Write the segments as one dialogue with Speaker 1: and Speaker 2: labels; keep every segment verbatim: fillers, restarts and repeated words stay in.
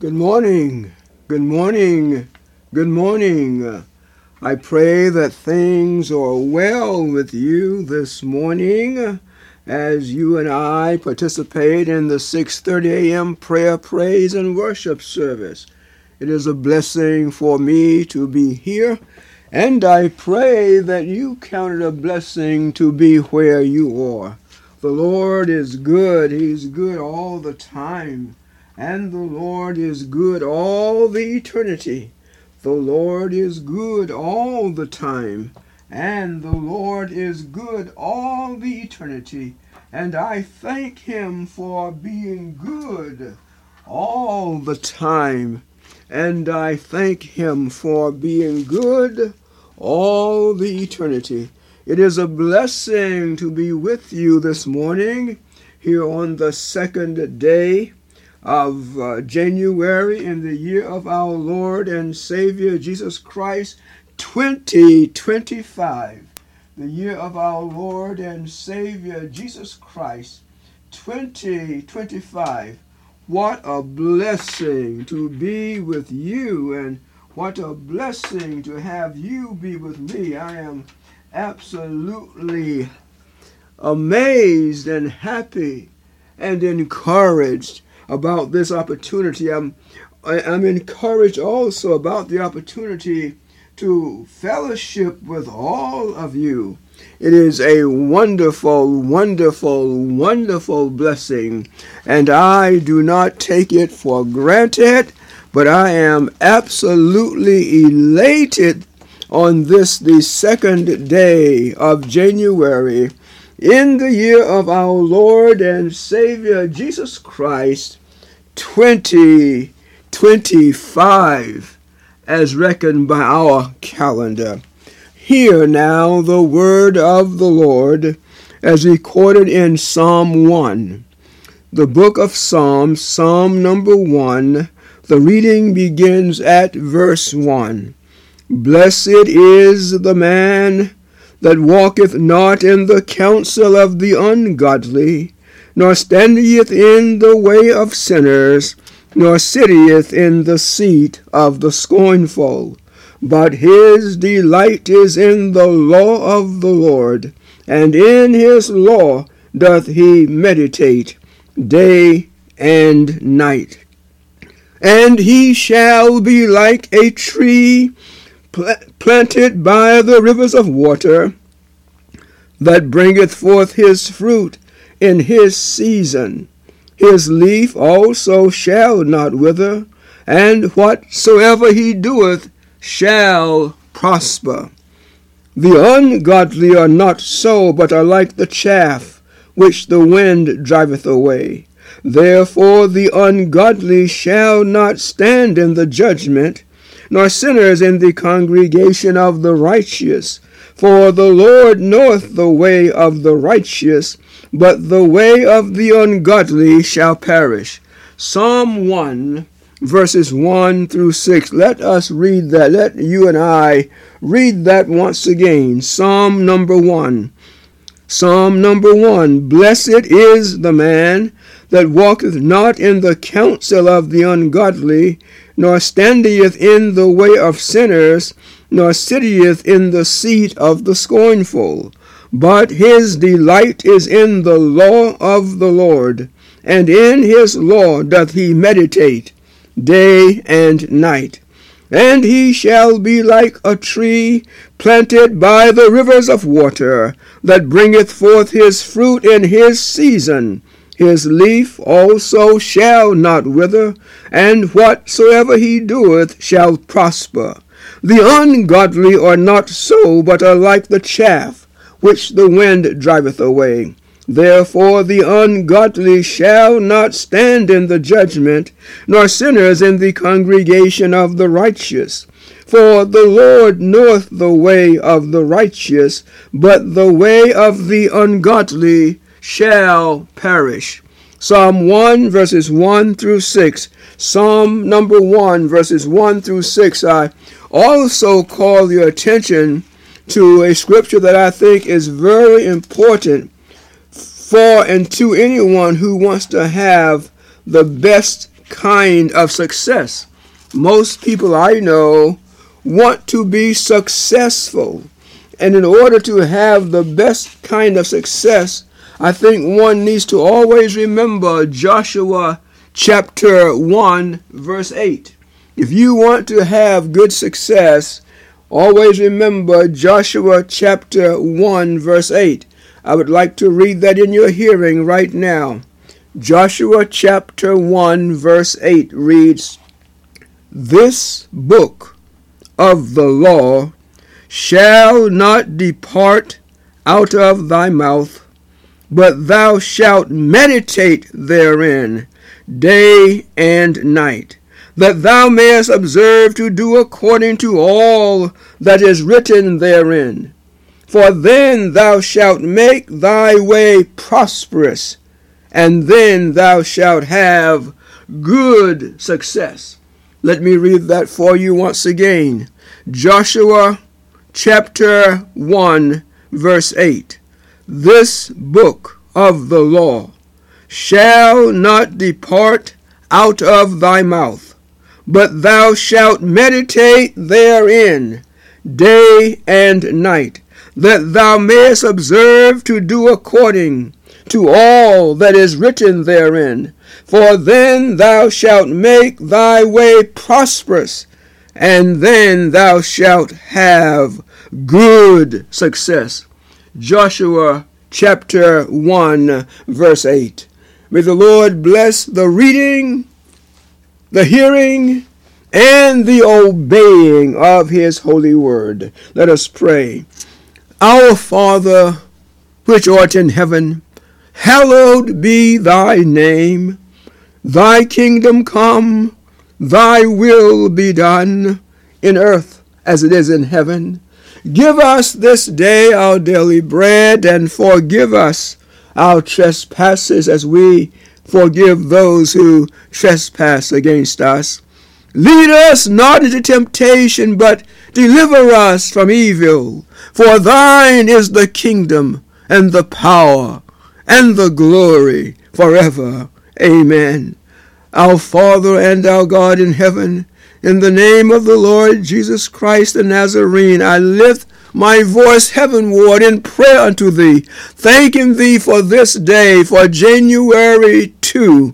Speaker 1: Good morning, good morning, good morning. I pray that things are well with you this morning as you and I participate in the six thirty a.m. prayer, praise, and worship service. It is a blessing for me to be here, and I pray that you count it a blessing to be where you are. The Lord is good. He's good all the time. And the Lord is good all the eternity. The Lord is good all the time. And the Lord is good all the eternity. And I thank Him for being good all the time. And I thank Him for being good all the eternity. It is a blessing to be with you this morning here on the second day of uh, January in the year of our Lord and Savior Jesus Christ, twenty twenty-five. The year of our Lord and Savior Jesus Christ, twenty twenty-five. What a blessing to be with you, and what a blessing to have you be with me. I am absolutely amazed and happy and encouraged about this opportunity. I'm, I'm encouraged also about the opportunity to fellowship with all of you. It is a wonderful, wonderful, wonderful blessing, and I do not take it for granted, but I am absolutely elated on this, the second day of January, in the year of our Lord and Savior Jesus Christ, twenty twenty-five, as reckoned by our calendar. Hear now the word of the Lord as recorded in Psalm one. The book of Psalms, Psalm number one, the reading begins at verse one. Blessed is the man that walketh not in the counsel of the ungodly, nor standeth in the way of sinners, nor sitteth in the seat of the scornful. But his delight is in the law of the Lord, and in his law doth he meditate day and night. And he shall be like a tree planted by the rivers of water, that bringeth forth his fruit in his season. His leaf also shall not wither, and whatsoever he doeth shall prosper. The ungodly are not so, but are like the chaff which the wind driveth away. Therefore the ungodly shall not stand in the judgment, nor sinners in the congregation of the righteous. For the Lord knoweth the way of the righteous, but the way of the ungodly shall perish. Psalm one, verses one through six. Let us read that. Let you and I read that once again. Psalm number one. Psalm number one. Blessed is the man that walketh not in the counsel of the ungodly, nor standeth in the way of sinners, nor sitteth in the seat of the scornful. But his delight is in the law of the Lord, and in his law doth he meditate day and night. And he shall be like a tree planted by the rivers of water, that bringeth forth his fruit in his season. His leaf also shall not wither, and whatsoever he doeth shall prosper. The ungodly are not so, but are like the chaff which the wind driveth away. Therefore the ungodly shall not stand in the judgment, nor sinners in the congregation of the righteous. For the Lord knoweth the way of the righteous, but the way of the ungodly shall perish. Psalm one, verses one through six. Psalm number one, verses one through six. I also call your attention to a scripture that I think is very important for and to anyone who wants to have the best kind of success. Most people I know want to be successful. And in order to have the best kind of success, I think one needs to always remember Joshua chapter one, verse eight. If you want to have good success, always remember Joshua chapter one, verse eight. I would like to read that in your hearing right now. Joshua chapter one, verse eight reads, "This book of the law shall not depart out of thy mouth, but thou shalt meditate therein day and night, that thou mayest observe to do according to all that is written therein. For then thou shalt make thy way prosperous, and then thou shalt have good success." Let me read that for you once again. Joshua chapter one, verse eight. "This book of the law shall not depart out of thy mouth, but thou shalt meditate therein day and night, that thou mayest observe to do according to all that is written therein. For then thou shalt make thy way prosperous, and then thou shalt have good success." Joshua chapter one, verse eight. May the Lord bless the reading, the hearing, and the obeying of his holy word. Let us pray. Our Father, which art in heaven, hallowed be thy name. Thy kingdom come, thy will be done, in earth as it is in heaven. Give us this day our daily bread, and forgive us our trespasses as we forgive those who trespass against us. Lead us not into temptation, but deliver us from evil. For thine is the kingdom, and the power, and the glory, forever. Amen. Our Father and our God in heaven, in the name of the Lord Jesus Christ the Nazarene, I lift my voice heavenward in prayer unto thee, thanking thee for this day, for January second,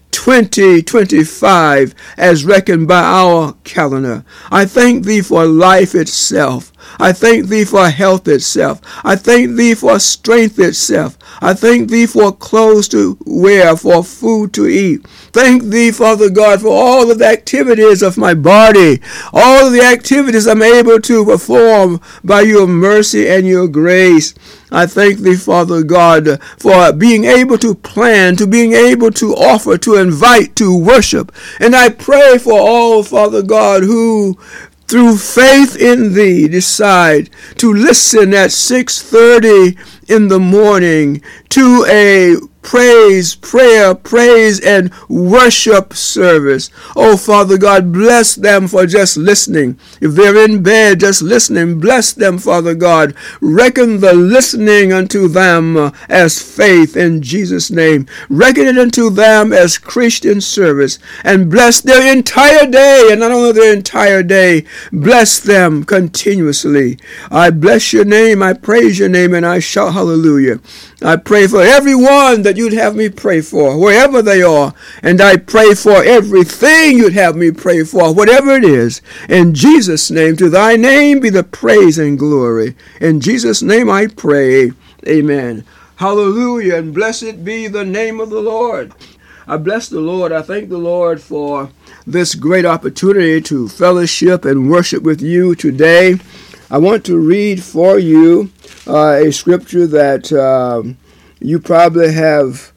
Speaker 1: twenty twenty-five, as reckoned by our calendar. I thank thee for life itself. I thank thee for health itself. I thank thee for strength itself. I thank thee for clothes to wear, for food to eat. Thank thee, Father God, for all of the activities of my body, all of the activities I'm able to perform by your mercy and your grace. I thank thee, Father God, for being able to plan, to being able to offer, to invite, to worship. And I pray for all, Father God, who through faith in thee decide to listen at six thirty in the morning to a praise, prayer, praise, and worship service. Oh, Father God, bless them for just listening. If they're in bed just listening, bless them, Father God. Reckon the listening unto them as faith in Jesus' name. Reckon it unto them as Christian service. And bless their entire day, and not only their entire day, bless them continuously. I bless your name, I praise your name, and I shout hallelujah. I pray for everyone that you'd have me pray for, wherever they are. And I pray for everything you'd have me pray for, whatever it is. In Jesus' name, to thy name be the praise and glory. In Jesus' name I pray. Amen. Hallelujah, and blessed be the name of the Lord. I bless the Lord. I thank the Lord for this great opportunity to fellowship and worship with you today. I want to read for you uh, a scripture that uh, you probably have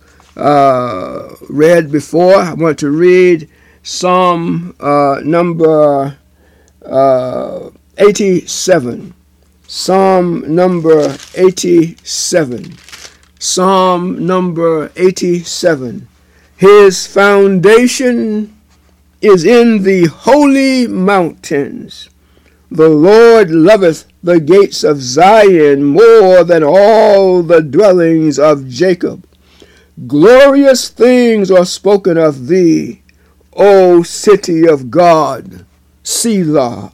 Speaker 1: uh, read before. I want to read Psalm uh, number uh, eighty-seven. Psalm number eighty-seven. Psalm number eighty-seven. His foundation is in the holy mountains. The Lord loveth the gates of Zion more than all the dwellings of Jacob. Glorious things are spoken of thee, O city of God, Selah.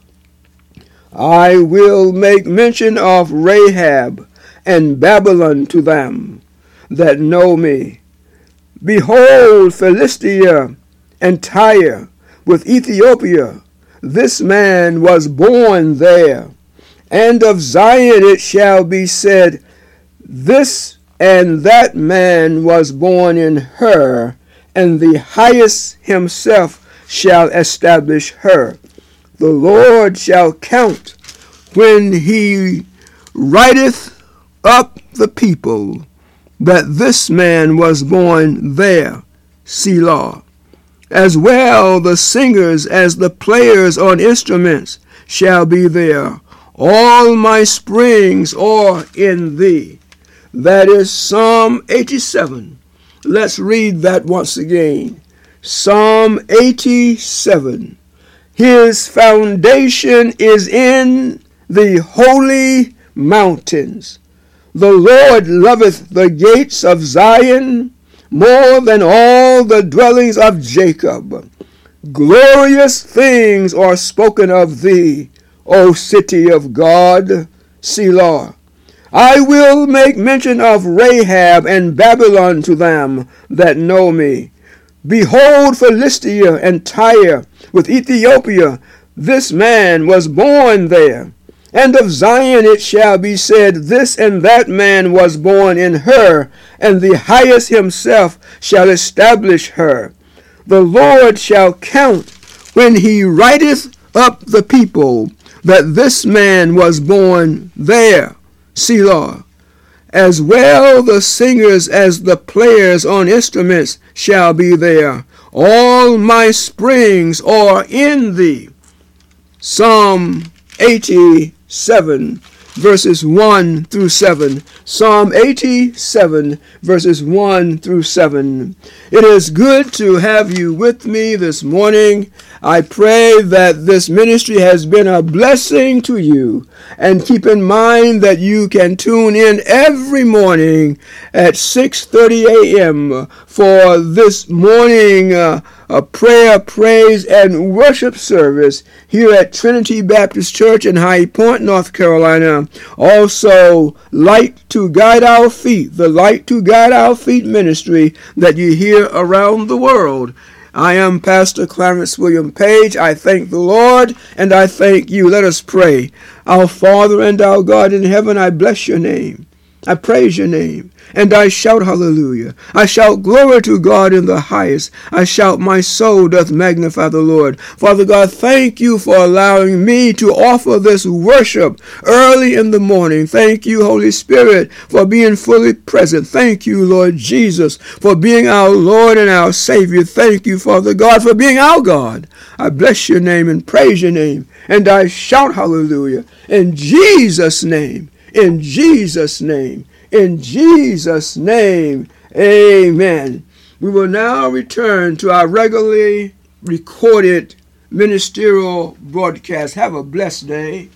Speaker 1: I will make mention of Rahab and Babylon to them that know me. Behold, Philistia and Tyre with Ethiopia, this man was born there. And of Zion it shall be said, this and that man was born in her, and the highest himself shall establish her. The Lord shall count when he writeth up the people, that this man was born there, Selah. As well the singers as the players on instruments shall be there. All my springs are in thee. That is Psalm eighty-seven. Let's read that once again. Psalm eighty-seven. His foundation is in the holy mountains. The Lord loveth the gates of Zion more than all the dwellings of Jacob. Glorious things are spoken of thee, O city of God, Selah. I will make mention of Rahab and Babylon to them that know me. Behold, Philistia and Tyre with Ethiopia, this man was born there. And of Zion it shall be said, this and that man was born in her, and the highest himself shall establish her. The Lord shall count when he writeth up the people, that this man was born there, Selah. As well the singers as the players on instruments shall be there. All my springs are in thee. Psalm eighty-seven, verses one through seven. Psalm eighty-seven, verses one through seven. It is good to have you with me this morning. I pray that this ministry has been a blessing to you. And keep in mind that you can tune in every morning at six thirty a.m. for this morning uh, a prayer, praise, and worship service here at Trinity Baptist Church in High Point, North Carolina. Also, Light to Guide Our Feet, the Light to Guide Our Feet ministry that you hear around the world. I am Pastor Clarence William Page. I thank the Lord and I thank you. Let us pray. Our Father and our God in heaven, I bless your name. I praise your name, and I shout hallelujah. I shout glory to God in the highest. I shout my soul doth magnify the Lord. Father God, thank you for allowing me to offer this worship early in the morning. Thank you, Holy Spirit, for being fully present. Thank you, Lord Jesus, for being our Lord and our Savior. Thank you, Father God, for being our God. I bless your name and praise your name, and I shout hallelujah in Jesus' name. In Jesus' name, in Jesus' name, amen. We will now return to our regularly recorded ministerial broadcast. Have a blessed day.